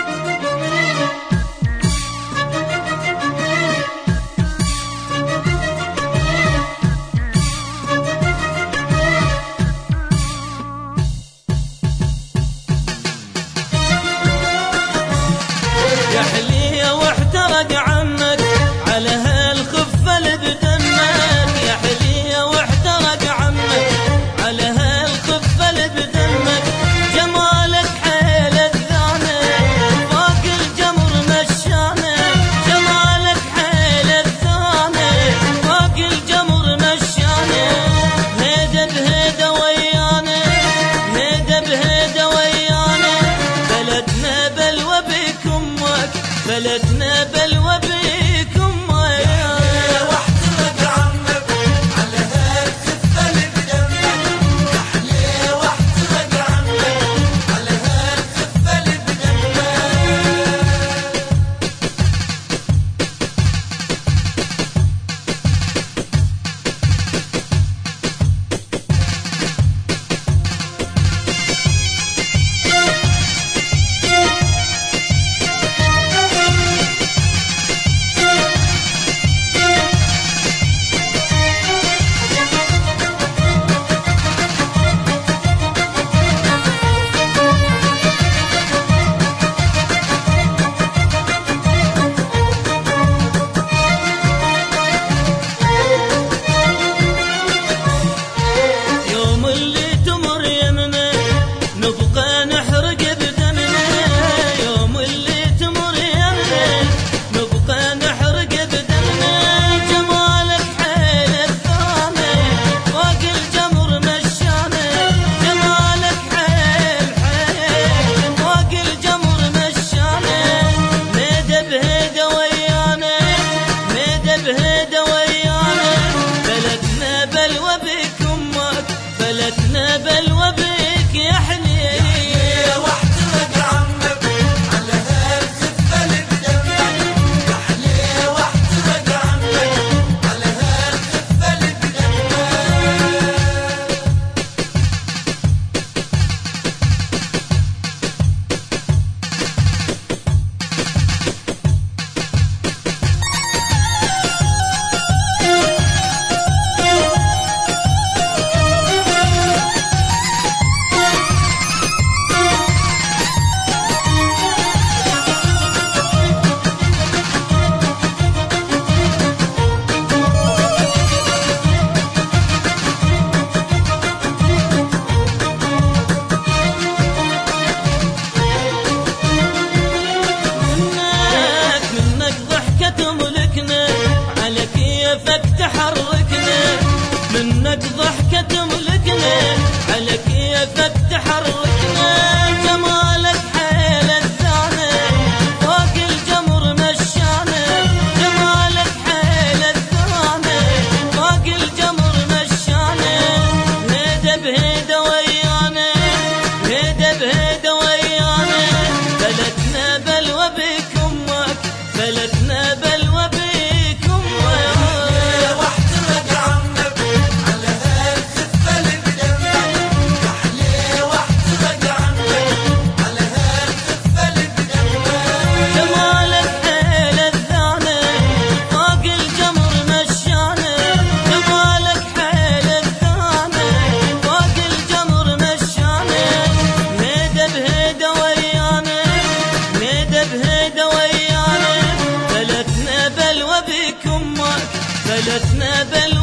يا حلية واحترق عمك على هالخفة اللي بدمك، يا حلية واحترق عمك على هالخفة اللي بدمك، جمالك حيلك ذانك فوق الجمر مشانك، جمالك حيلك ذانك فوق الجمر مشانك، هيدا بهيدا ويانا هيدا بهيدا ويانا، بلدنا بلوى بكم بلدنا بلوى بكم ويانا. واحترق عمك على هالخفة اللي بدمك، يا حلية واحترق عمك على هالخفة اللي بدمك. بلدنا بلوى بك يا حلية واحترق عمك على هالخفة اللي بدمك، يا حلية واحترق عمك على هالخفة اللي بدمك. منك ضحكة تملكنا على كيفك تحركنا، جمالك حيلك ذانك فوق الجمر مشانك، جمالك حيلك ذانك فوق الجمر مشانك، هيدا بهيدا ويانا هيدا بهيدا ويانا، بلدنا بلوى بكمك بلدنا بلوى بكم بلدنا بلوى